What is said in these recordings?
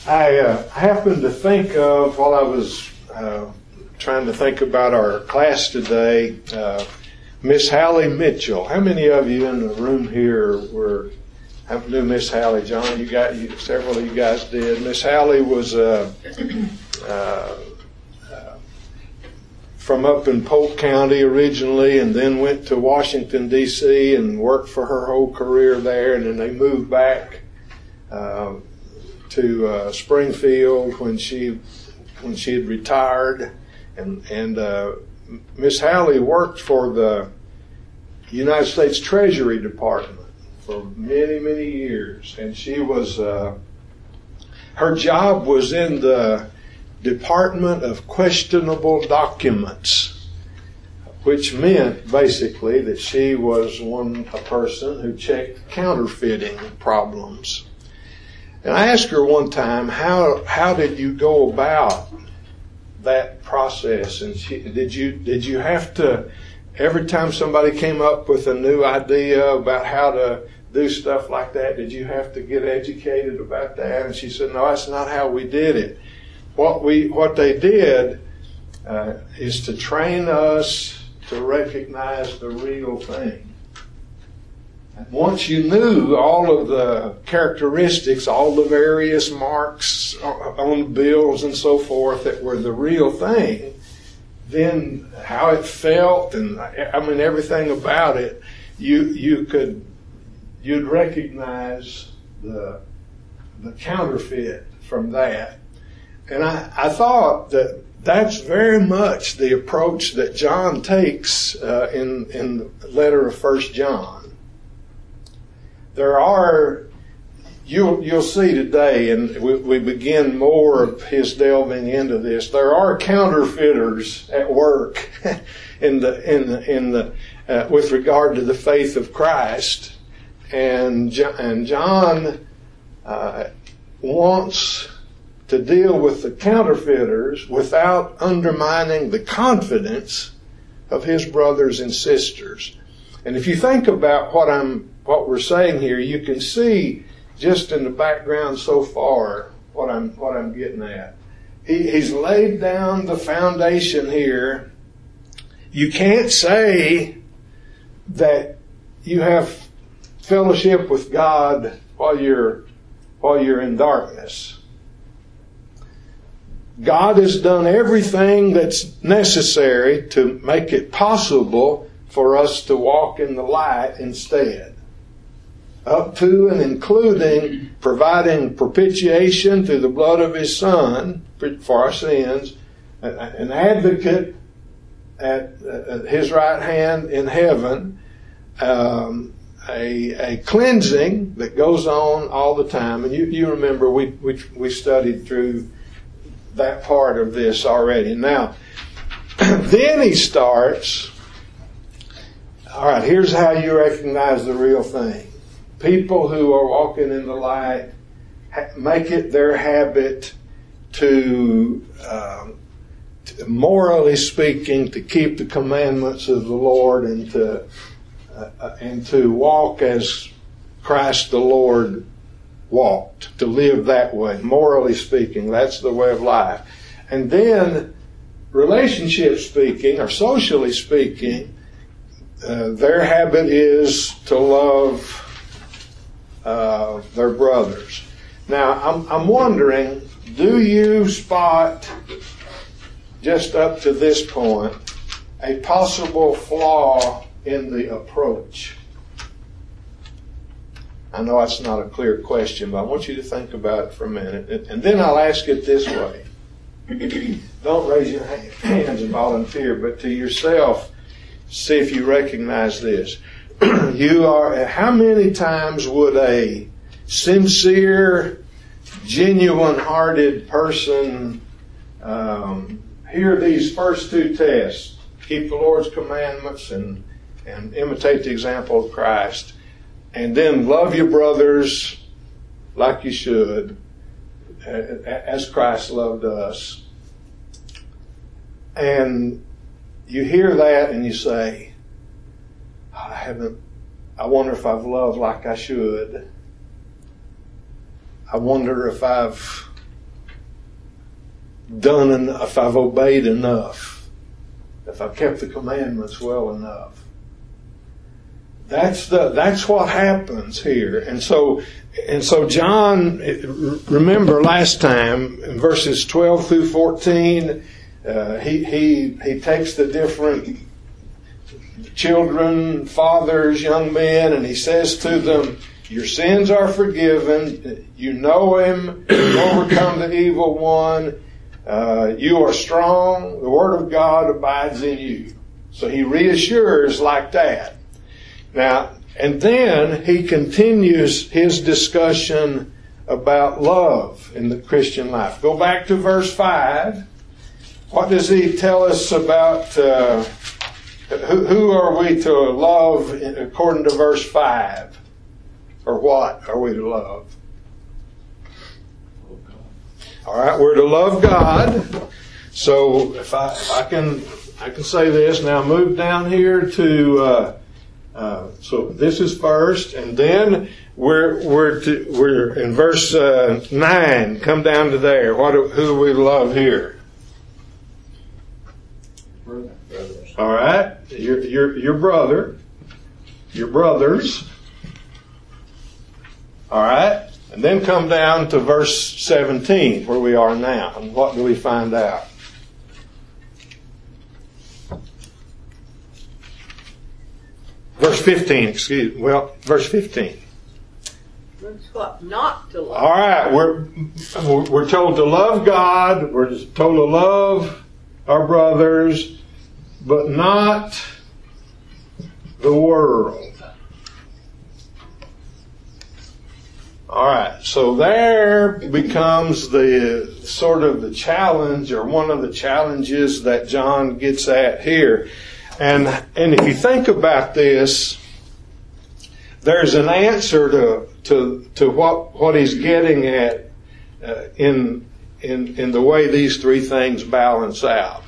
I happened to think of, while I was trying to think about our class today, Miss Hallie Mitchell. How many of you in the room here knew Miss Hallie? John, several of you guys did. Miss Hallie was from up in Polk County originally, and then went to Washington, D.C. and worked for her whole career there, and then they moved back to Springfield when she had retired, and Miss Hallie worked for the United States Treasury Department for many, many years, and she was her job was in the Department of Questionable Documents, which meant basically that she was a person who checked counterfeiting problems. And I asked her one time, how did you go about that process? And did you have to, every time somebody came up with a new idea about how to do stuff like that, did you have to get educated about that? And she said, no, that's not how we did it. What they did is to train us to recognize the real thing. Once you knew all of the characteristics, all the various marks on bills and so forth that were the real thing, then how it felt and everything about it, you'd recognize the counterfeit from that. And I thought that that's very much the approach that John takes in the letter of 1 John. There are, you'll see today, and we begin more of his delving into this. There are counterfeiters at work with regard to the faith of Christ, and John wants to deal with the counterfeiters without undermining the confidence of his brothers and sisters. And if you think about what we're saying here, you can see just in the background so far what I'm getting at. He's laid down the foundation here. You can't say that you have fellowship with God while you're in darkness. God has done everything that's necessary to make it possible for us to walk in the light instead. Up to and including providing propitiation through the blood of His Son for our sins, an advocate at His right hand in heaven, a cleansing that goes on all the time. And you remember we studied through that part of this already. Now, then he starts, all right, here's how you recognize the real thing. People who are walking in the light make it their habit to morally speaking, to keep the commandments of the Lord and to walk as Christ the Lord walked, to live that way. Morally speaking, that's the way of life. And then, relationship speaking, or socially speaking, their habit is to love their brothers. Now, I'm wondering, do you spot, just up to this point, a possible flaw in the approach? I know that's not a clear question, but I want you to think about it for a minute. And then I'll ask it this way. Don't raise your hands and volunteer, but to yourself, see if you recognize this. How many times would a sincere, genuine-hearted person hear these first two tests? Keep the Lord's commandments and imitate the example of Christ. And then love your brothers like you should, as Christ loved us. And you hear that and you say, I wonder if I've loved like I should. I wonder if I've if I've obeyed enough, if I've kept the commandments well enough. That's what happens here. And so John, remember last time in verses 12 through 14, he takes the different children, fathers, young men, and he says to them, your sins are forgiven. You know Him. You overcome the evil one. You are strong. The Word of God abides in you. So he reassures like that. Now, and then he continues his discussion about love in the Christian life. Go back to verse 5. What does he tell us about who are we to love according to verse 5? Or what are we to love? All right, we're to love God. So if I can say this now. Move down here to so this is first, and then we're in verse 9. Come down to there. Who do we love here? Brothers. All right, your brother, your brothers. All right, and then come down to verse 17, where we are now. And what do we find out? Verse 15, verse 15. That's what not to love. All right, we're told to love God. We're told to love our brothers, but not the world. All right, so there becomes the sort of the challenge, or one of the challenges that John gets at here. And if you think about this, there's an answer to what he's getting at in the way these three things balance out.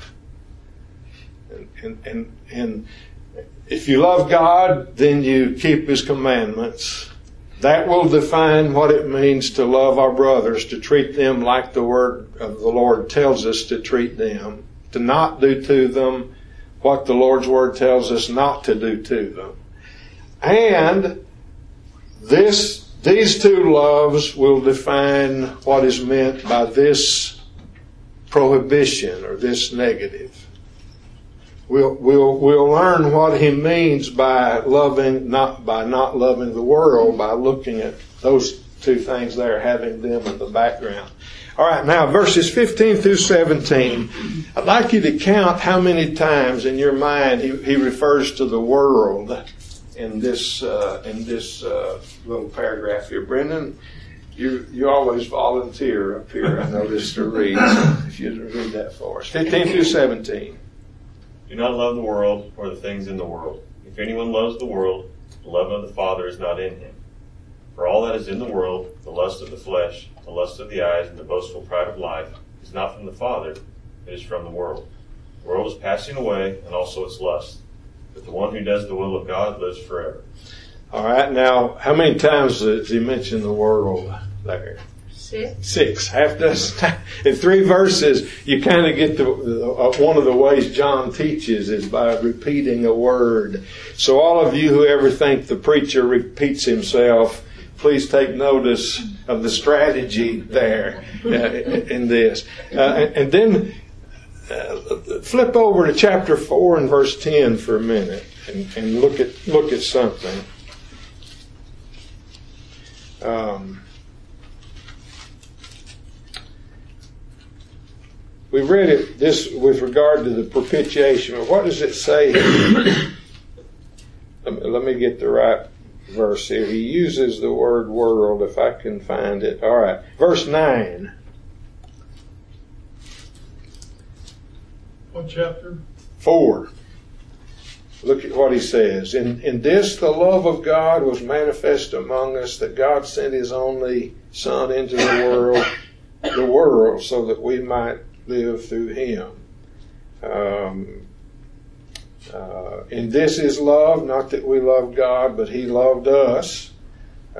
And if you love God, then you keep His commandments. That will define what it means to love our brothers, to treat them like the Word of the Lord tells us to treat them, to not do to them what the Lord's Word tells us not to do to them. And these two loves will define what is meant by this prohibition or this negative. We'll learn what he means by not loving the world, by looking at those two things there, having them in the background. All right, now verses 15 through 17. I'd like you to count how many times in your mind he refers to the world in this little paragraph here. Brendan, you always volunteer up here, I noticed, to read. If you'd read that for us. 15 through 17. Do not love the world or the things in the world. If anyone loves the world, the love of the Father is not in him. For all that is in the world, the lust of the flesh, the lust of the eyes, and the boastful pride of life, is not from the Father, it is from the world. The world is passing away, and also its lust. But the one who does the will of God lives forever. All right, now, how many times does he mention the world there? 6. Half dozen. In 3 verses, you kind of get one of the ways John teaches is by repeating a word. So all of you who ever think the preacher repeats himself, please take notice of the strategy there in this. And then flip over to chapter 4 and verse 10 for a minute and look at something. We read it this with regard to the propitiation. What does it say here? Let me get the right verse here. He uses the word world, if I can find it. All right. Verse 9. What chapter? 4. Look at what he says. In this the love of God was manifest among us, that God sent His only Son into the world, so that we might live through Him. And this is love, not that we love God, but He loved us.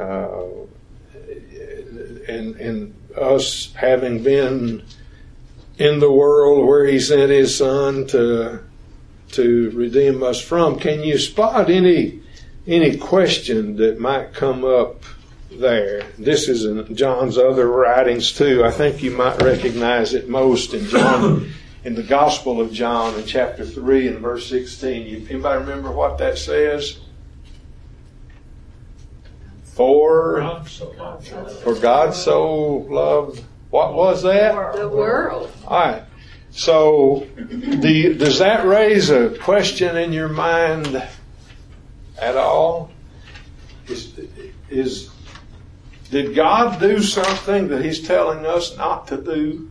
And us having been in the world where He sent His Son to redeem us from. Can you spot any question that might come up there? This is in John's other writings too. I think you might recognize it most in John, in the Gospel of John in chapter 3 and verse 16. Anybody remember what that says? For God so loved, what was that? The world. All right. So, does that raise a question in your mind at all? Did God do something that He's telling us not to do?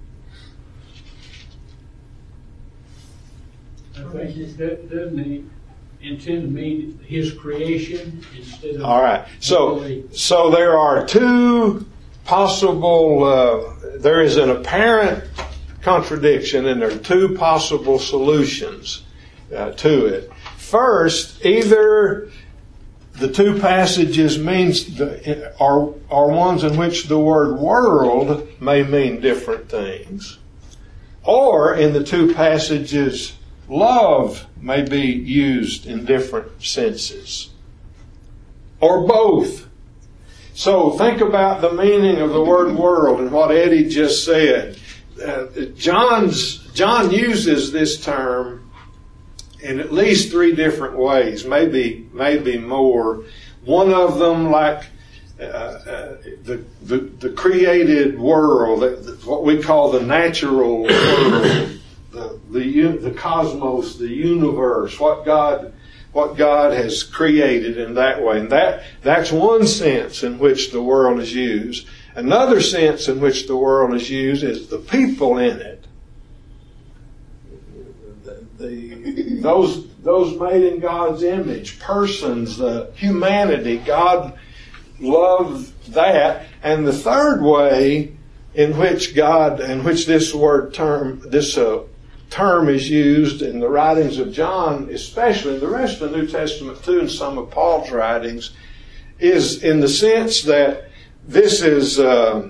I think doesn't He intend to mean His creation instead of... All right. So there are two possible, there is an apparent contradiction, and there are two possible solutions to it. First, either the two passages are ones in which the word world may mean different things, or in the two passages, love may be used in different senses, or both. So think about the meaning of the word world and what Eddie just said. John uses this term in at least three different ways, maybe more. One of them, like the created world, what we call the natural world, the cosmos, the universe, what God has created in that way. And that's one sense in which the world is used. Another sense in which the world is used is the people in it. Those made in God's image, persons, the humanity. God loved that. And the third way in which this term is used in the writings of John, especially in the rest of the New Testament too, and some of Paul's writings, is in the sense that this is,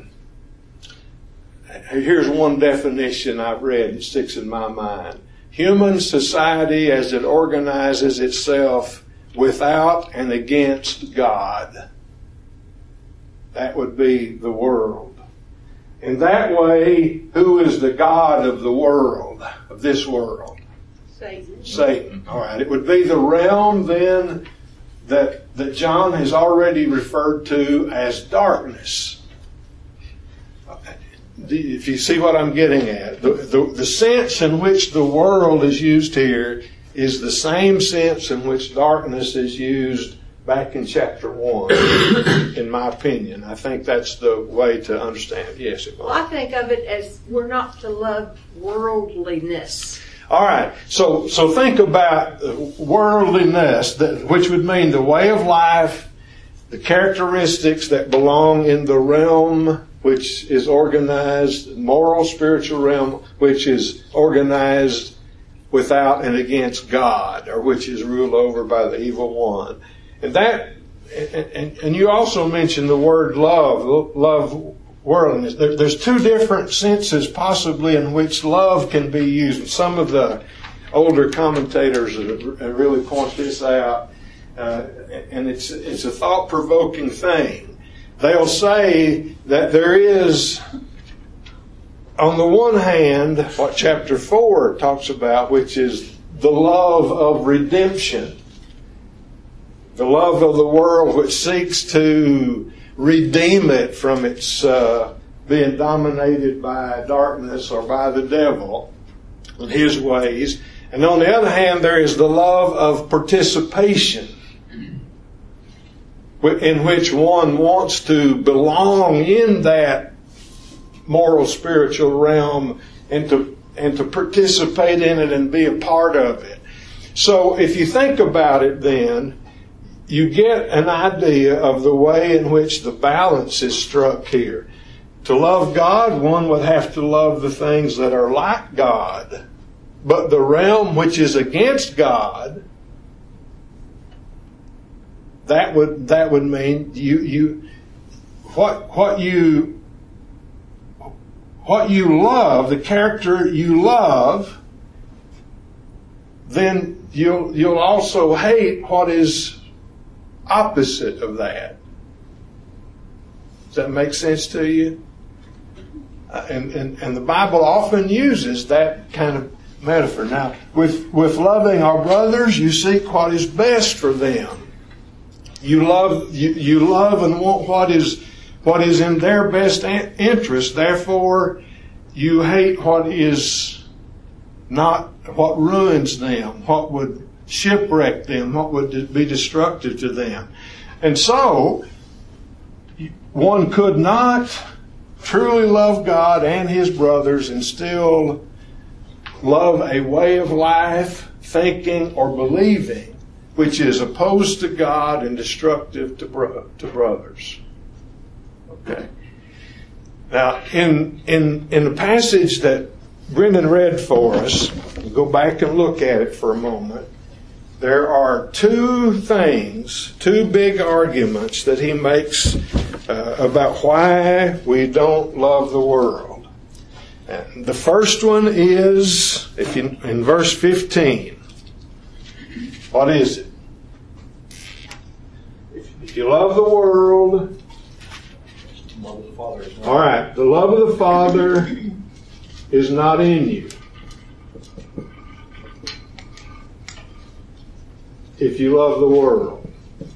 here's one definition I've read that sticks in my mind. Human society as it organizes itself without and against God. That would be the world. In that way, who is the God of the world, of this world? Satan. All right. It would be the realm then that John has already referred to as darkness. If you see what I'm getting at, the sense in which the world is used here is the same sense in which darkness is used back in chapter 1, in my opinion. I think that's the way to understand it. Yes, it was. Well, I think of it as we're not to love worldliness. All right, so think about worldliness, which would mean the way of life, the characteristics that belong in the realm which is organized, moral, spiritual realm, which is organized without and against God, or which is ruled over by the evil one. And you also mentioned the word love worldliness. There's two different senses possibly in which love can be used. Some of the older commentators really point this out, and it's a thought-provoking thing. They'll say that there is, on the one hand, what chapter 4 talks about, which is the love of redemption. The love of the world which seeks to redeem it from its being dominated by darkness or by the devil and his ways. And on the other hand, there is the love of participation, in which one wants to belong in that moral spiritual realm and to participate in it and be a part of it. So if you think about it then, you get an idea of the way in which the balance is struck here. To love God, one would have to love the things that are like God. But the realm which is against God, that would mean what you love, the character you love, then you'll also hate what is opposite of that. Does that make sense to you? And the Bible often uses that kind of metaphor. Now, with loving our brothers, you seek what is best for them. You love and want what is in their best interest. Therefore, you hate what is not, what ruins them, what would shipwreck them, what would be destructive to them. And so, one could not truly love God and his brothers and still love a way of life, thinking, or believing which is opposed to God and destructive to brothers. Okay. Now, in the passage that Brendan read for us, we'll go back and look at it for a moment. There are two big arguments that he makes about why we don't love the world. And the first one is, in verse 15. What is it? If you love the world, all right, the love of the Father is not in you. If you love the world.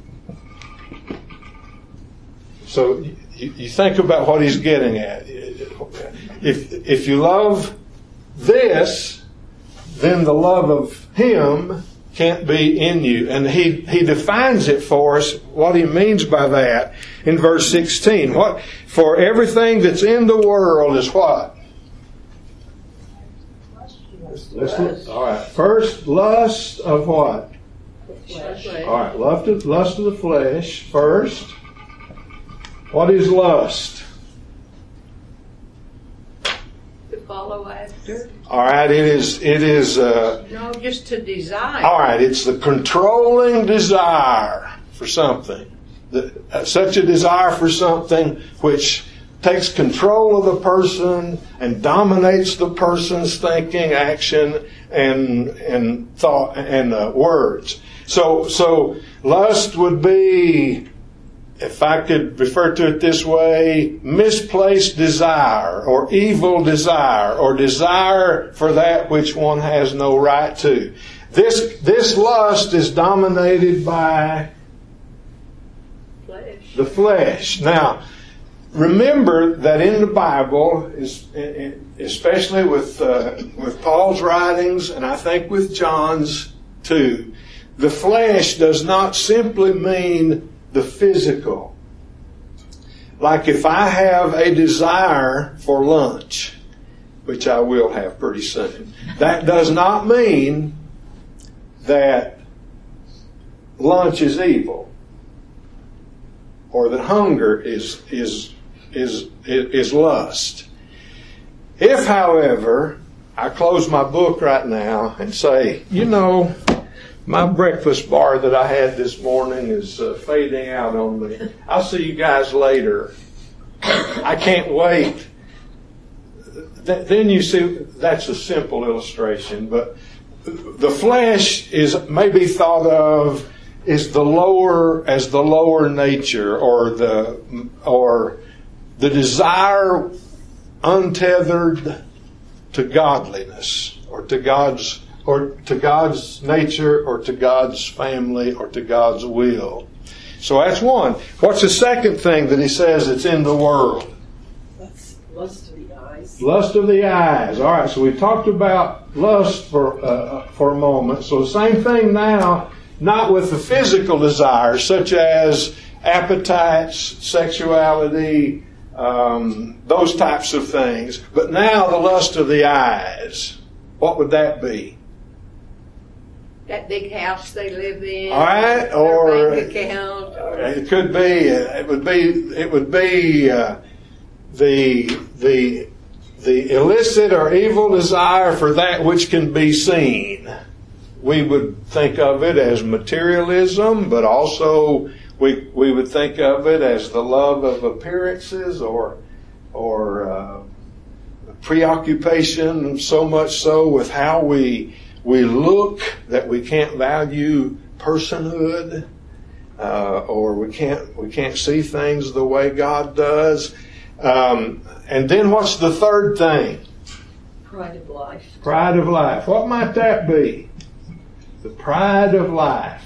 So you think about what he's getting at. If you love this, then the love of him can't be in you. And he defines it for us, what he means by that, in verse 16. For everything that's in the world is what? All right. First, lust of what? All right, lust of the flesh first. What is lust? To follow after. All right, it is. No, just to desire. All right, it's the controlling desire for something. Such a desire for something which takes control of the person and dominates the person's thinking, action, and thought and words. So lust would be, if I could refer to it this way, misplaced desire or evil desire or desire for that which one has no right to. This lust is dominated by the flesh. Now, remember that in the Bible, especially with Paul's writings, and I think with John's too, the flesh does not simply mean the physical. Like if I have a desire for lunch, which I will have pretty soon, that does not mean that lunch is evil or that hunger is lust. If, however, I close my book right now and say, my breakfast bar that I had this morning is fading out on me. I'll see you guys later. I can't wait. Then you see, that's a simple illustration, but the flesh is maybe thought of as the lower nature, or the desire untethered to godliness, or to God's nature, or to God's family, or to God's will. So that's one. What's the second thing that he says that's in the world? That's lust of the eyes. Lust of the eyes. All right, so we've talked about lust for a moment. So the same thing now, not with the physical desires, such as appetites, sexuality, those types of things. But now the lust of the eyes. What would that be? That big house they live in. All right, or bank account. It could be. It would be the illicit or evil desire for that which can be seen. We would think of it as materialism, but also we would think of it as the love of appearances or preoccupation so much so with how we look that we can't value personhood, or we can't see things the way God does. And then what's the third thing? Pride of life. Pride of life. What might that be? The pride of life.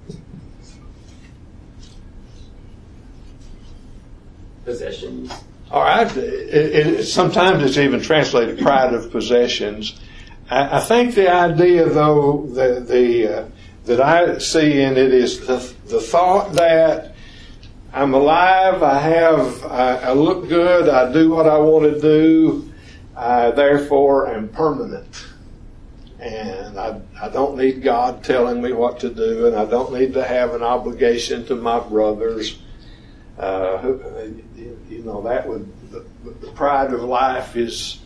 Possessions. All right. Sometimes it's even translated pride of possessions. I think the idea, though, that I see in it is the thought that I'm alive, I look good, I do what I want to do, I therefore am permanent. And I don't need God telling me what to do, and I don't need to have an obligation to my brothers. The pride of life is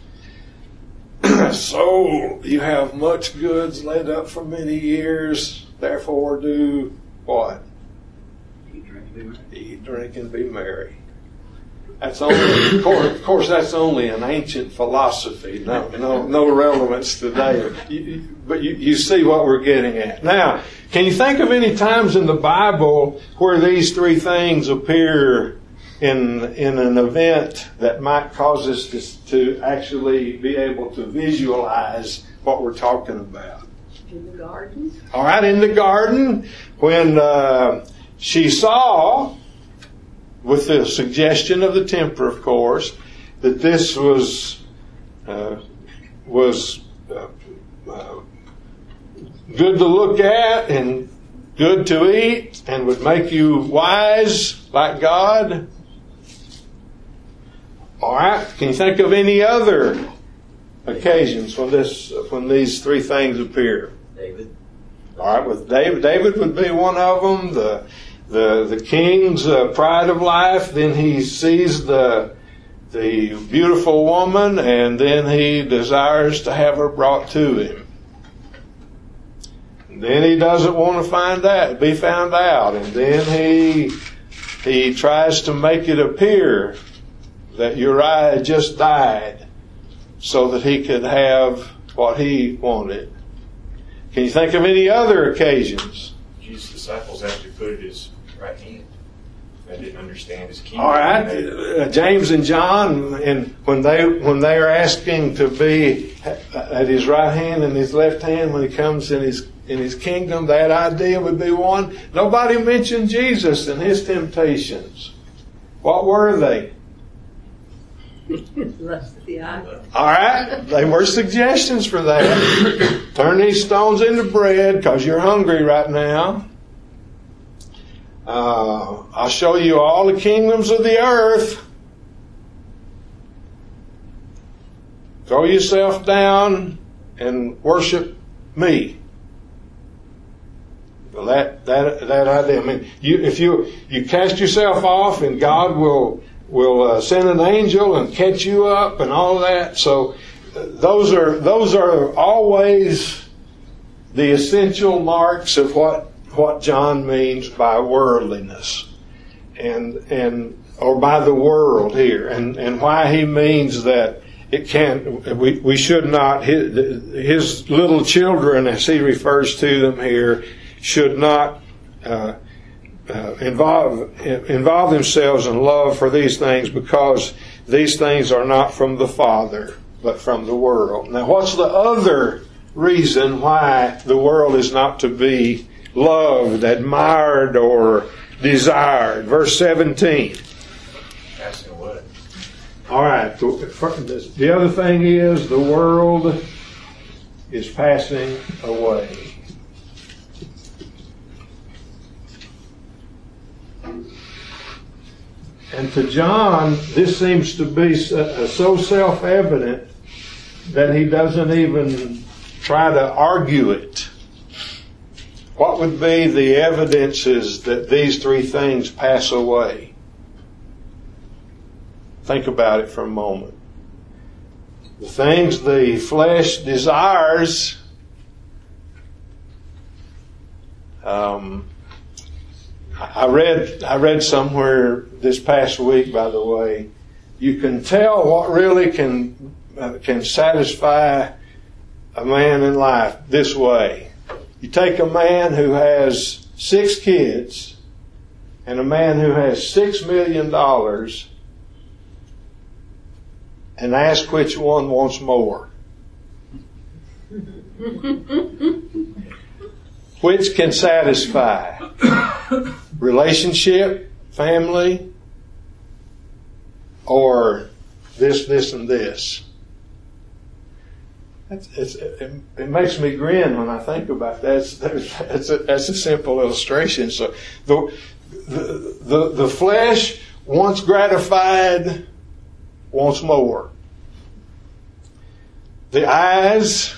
so you have much goods laid up for many years, therefore do what? Eat, drink, and be merry. That's only, of course, that's only an ancient philosophy. No relevance today. But you see what we're getting at. Now, can you think of any times in the Bible where these three things appear in an event that might cause us to actually be able to visualize what we're talking about? In the garden. All right, in the garden, when she saw, with the suggestion of the tempter, of course, that this was good to look at and good to eat and would make you wise like God. All right. Can you think of any other occasions when these three things appear? David. All right. With David would be one of them. The king's pride of life. Then he sees the beautiful woman, and then he desires to have her brought to him. And then he doesn't want to be found out, and then he tries to make it appear that Uriah had just died so that he could have what he wanted. Can you think of any other occasions? Jesus' disciples actually put it his right hand. They didn't understand his key. All right, James and John, and when they are asking to be at his right hand and his left hand when he comes in his kingdom, that idea would be one. Nobody mentioned Jesus and his temptations. What were they? Lust of the eye. All right, they were suggestions for that. Turn these stones into bread because you're hungry right now. I'll show you all the kingdoms of the earth. Throw yourself down and worship me. Well, that idea. I mean, if you cast yourself off, and God will send an angel and catch you up and all of that. So those are always the essential marks of what John means by worldliness or by the world here, and why he means that it can't. We should not. His little children, as he refers to them here, should not involve themselves in love for these things, because these things are not from the Father, but from the world. Now, what's the other reason why the world is not to be loved, admired, or desired? Verse 17. Passing away. All right. The other thing is the world is passing away. And to John, this seems to be so self-evident that he doesn't even try to argue it. What would be the evidences that these three things pass away? Think about it for a moment. The things the flesh desires, I read somewhere this past week, by the way, you can tell what really can can satisfy a man in life this way. You take a man who has 6 kids and a man who has $6 million and ask which one wants more. Which can satisfy? Relationship, family, or this, and this? It makes me grin when I think about that. That's a simple illustration. So the flesh, once gratified, wants more. The eyes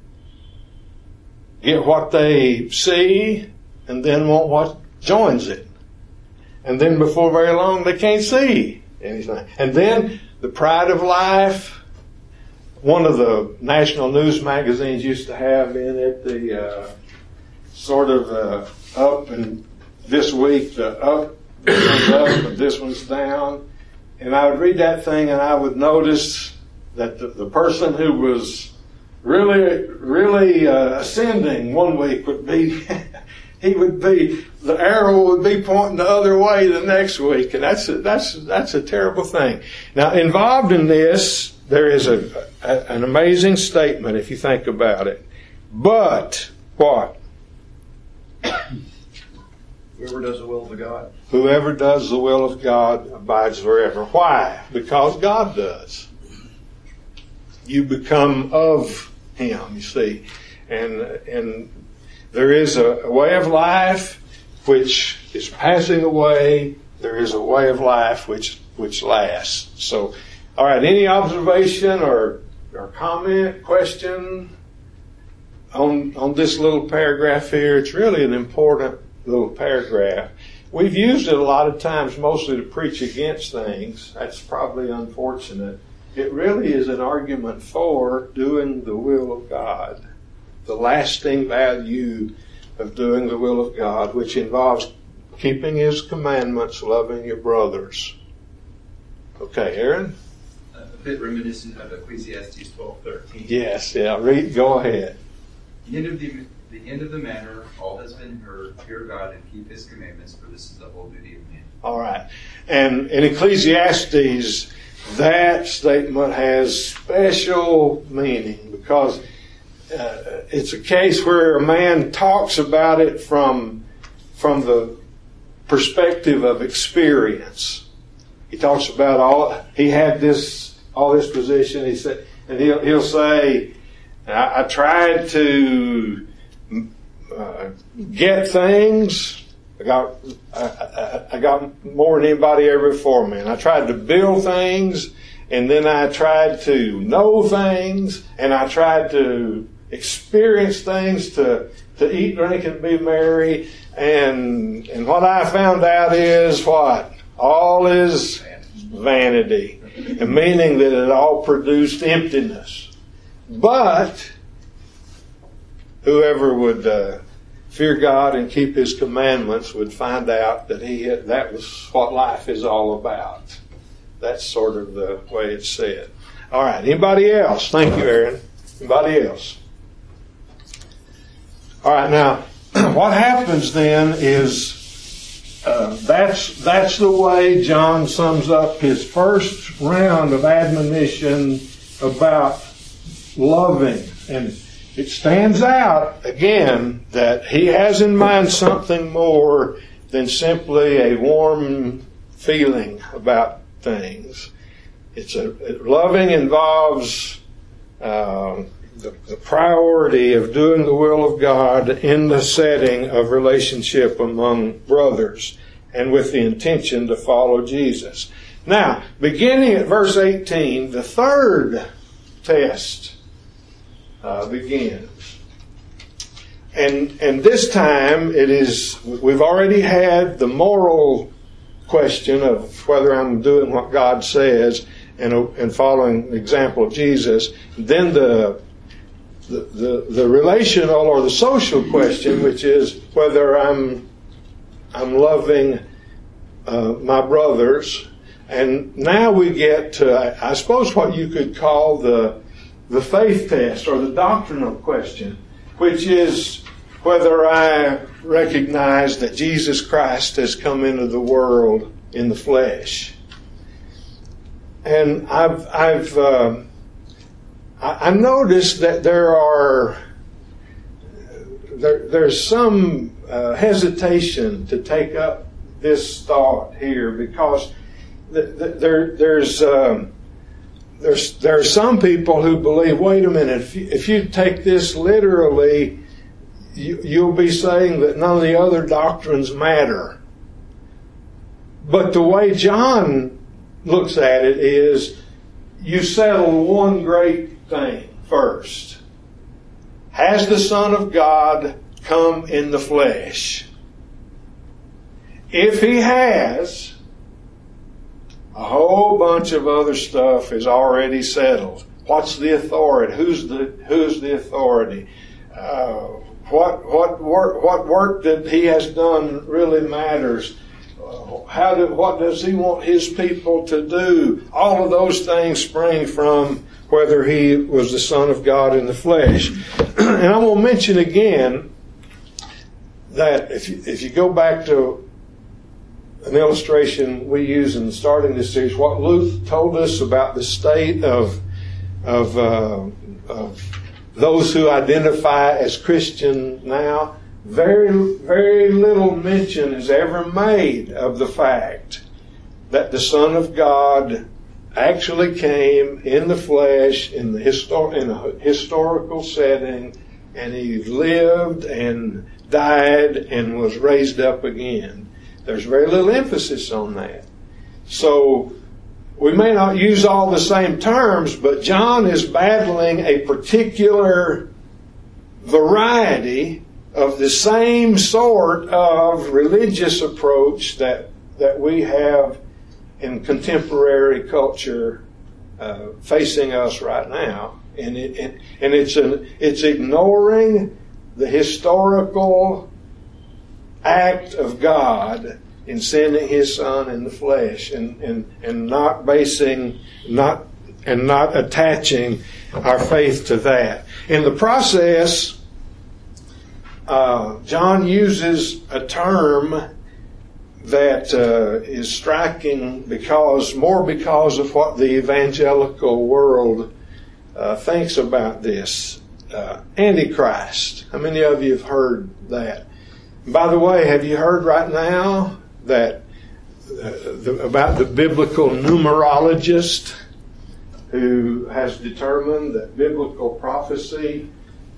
get what they see and then want what joins it. And then before very long they can't see anything. And then the pride of life. One of the national news magazines used to have in it the sort of up, and this week the up one's up and this one's down. And I would read that thing and I would notice that the person who was really ascending one week would be, the arrow would be pointing the other way the next week. And that's a terrible thing. Now, involved in this, there is an amazing statement if you think about it. But what? Whoever does the will of God. Whoever does the will of God abides forever. Why? Because God does. You become of Him, you see. And there is a way of life which is passing away. There is a way of life which lasts. So, all right, any observation or comment, question on this little paragraph here? It's really an important little paragraph. We've used it a lot of times mostly to preach against things. That's probably unfortunate. It really is an argument for doing the will of God, the lasting value of doing the will of God, which involves keeping His commandments, loving your brothers. Okay, Aaron? A bit reminiscent of Ecclesiastes 12:13. Yes, yeah. Read. Go ahead. The end of the matter, all has been heard. Fear God and keep His commandments, for this is the whole duty of man. All right. And in Ecclesiastes, that statement has special meaning because it's a case where a man talks about it from the perspective of experience. He talks about he had all this position. He said, and he'll say, I tried to get things. I got more than anybody ever before me. And I tried to build things, and then I tried to know things, and I tried to experience things, to eat, drink, and be merry. And what I found out is what? All is vanity. And meaning that it all produced emptiness. But whoever would fear God and keep His commandments would find out that that was what life is all about. That's sort of the way it's said. All right. Anybody else? Thank you, Aaron. Anybody else? All right. Now, what happens then is that's the way John sums up his first round of admonition about loving. And it stands out, again, that he has in mind something more than simply a warm feeling about things. Loving involves the priority of doing the will of God in the setting of relationship among brothers and with the intention to follow Jesus. Now, beginning at verse 18, the third test begins. And this time we've already had the moral question of whether I'm doing what God says and following the example of Jesus. Then the relational or the social question, which is whether I'm loving my brothers. And now we get to, I suppose, what you could call the faith test or the doctrinal question, which is whether I recognize that Jesus Christ has come into the world in the flesh. And I noticed that there's some hesitation to take up this thought here, because there are some people who believe, wait a minute, if you take this literally, you'll be saying that none of the other doctrines matter. But the way John looks at it is, you settle one great thing first. Has the Son of God come in the flesh? If He has, a whole bunch of other stuff is already settled. What's the authority? Who's the authority? What work that He has done really matters. What does He want His people to do? All of those things spring from whether He was the Son of God in the flesh. And I will mention again that if you go back to an illustration we use in starting this series, what Luke told us about the state of those who identify as Christian now, very, very little mention is ever made of the fact that the Son of God actually came in the flesh in a historical setting, and He lived and died and was raised up again. There's very little emphasis on that. So we may not use all the same terms, but John is battling a particular variety of the same sort of religious approach that we have in contemporary culture facing us right now, and it's ignoring the historical act of God in sending His Son in the flesh, and not attaching our faith to that. In the process, John uses a term that is striking because of what the evangelical world thinks about this. Antichrist. How many of you have heard that? By the way, have you heard right now that about the biblical numerologist who has determined that biblical prophecy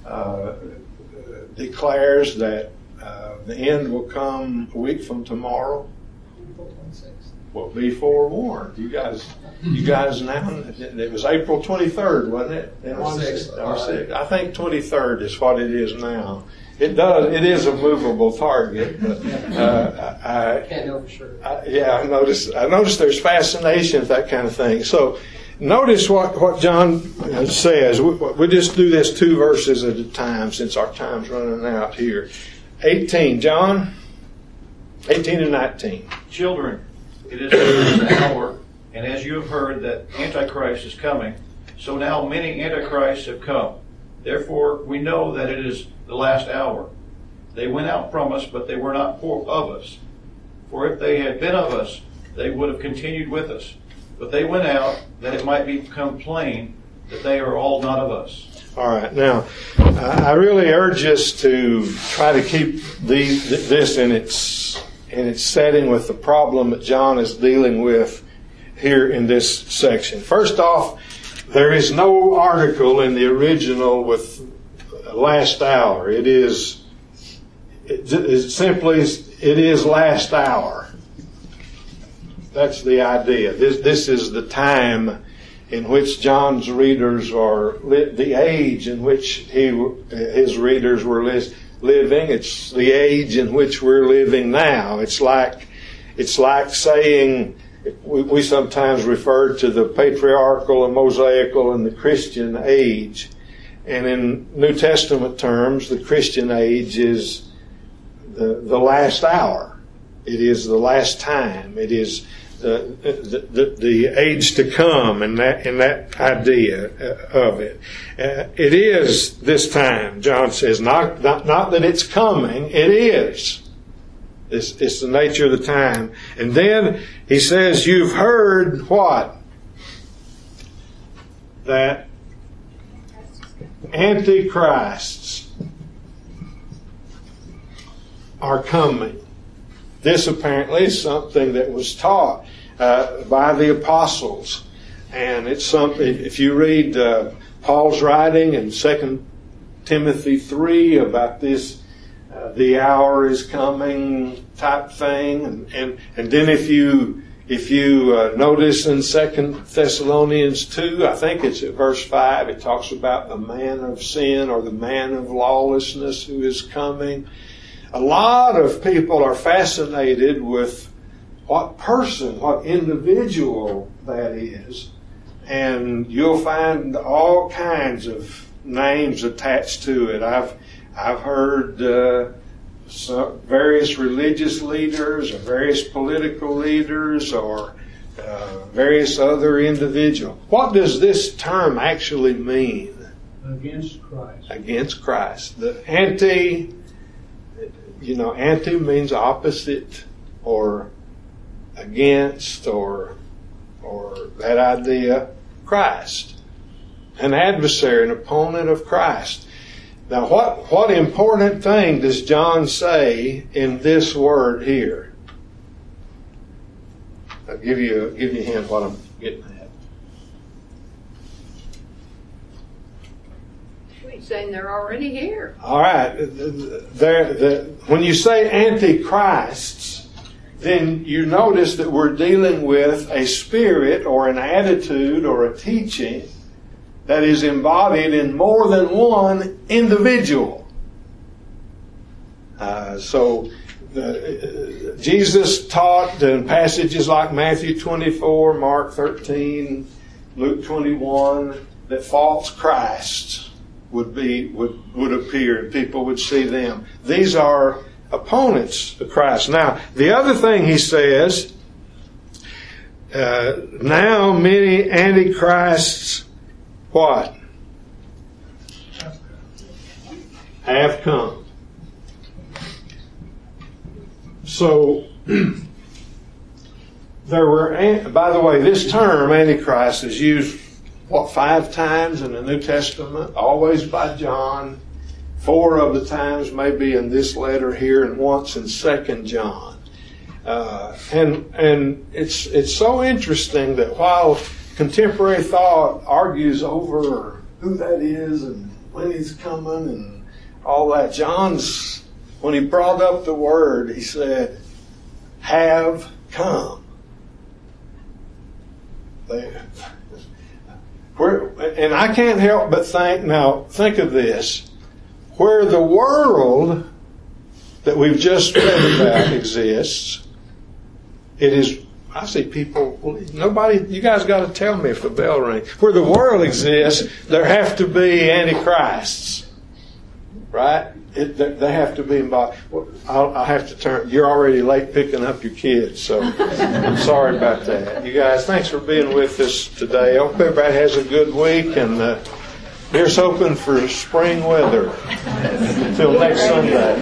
declares that the end will come a week from tomorrow? Well, be forewarned. You guys now, it was April 23rd, wasn't it? Or 6th. I think 23rd is what it is now. It is a movable target, but I can't know for sure. I notice there's fascination with that kind of thing. So notice what John says. We'll just do this 2 verses at a time since our time's running out here. 18, John, 18 and 19. Children, it is the hour, and as you have heard that Antichrist is coming, so now many Antichrists have come. Therefore, we know that it is the last hour. They went out from us, but they were not of us. For if they had been of us, they would have continued with us. But they went out, that it might become plain that they are all not of us. All right. Now, I really urge us to try to keep this in its setting with the problem that John is dealing with here in this section. First off, there is no article in the original with last hour. It is last hour. That's the idea. This is the time in which John's readers are, the age in which his readers were living. It's the age in which we're living now. It's like saying, we sometimes refer to the patriarchal and mosaical and the Christian age. And in New Testament terms, the Christian age is the last hour. It is the last time. It is the age to come, and that idea of it. It is this time, John says, not that it's coming, it is. It's the nature of the time. And then he says, you've heard what? That antichrists are coming. This apparently is something that was taught by the apostles. And it's something, if you read Paul's writing in 2 Timothy 3 about this, the hour is coming type thing. And then if you notice in 2 Thessalonians 2, I think it's at verse 5, it talks about the man of sin or the man of lawlessness who is coming. A lot of people are fascinated with what person, what individual that is. And you'll find all kinds of names attached to it. I've heard various religious leaders or various political leaders or various other individuals. What does this term actually mean? Against Christ. Against Christ. The anti means opposite or against or that idea, Christ. An adversary, an opponent of Christ. Now, what important thing does John say in this word here? I'll give you a hint what I'm getting at. He's saying they're already here. All right. When you say antichrists, then you notice that we're dealing with a spirit or an attitude or a teaching that is embodied in more than one individual. Jesus taught in passages like Matthew 24, Mark 13, Luke 21, that false Christs would appear and people would see them. These are opponents of Christ. Now, the other thing he says, now many antichrists, what? Have come. So, there were, by the way, this term, Antichrist, is used, 5 times in the New Testament, always by John. 4 of the times maybe in this letter here, and once in 2 John. And it's so interesting that while contemporary thought argues over who that is and when he's coming and all that, John's, when he brought up the word, he said, have come. And I can't help but think of this. Where the world that we've just read about exists, it is, I see people, you guys got to tell me if the bell rings. Where the world exists, there have to be antichrists. Right? They have to be involved. I'll have to turn. You're already late picking up your kids, so I'm sorry about that. You guys, thanks for being with us today. I hope everybody has a good week, and here's hoping for spring weather. Until next Sunday.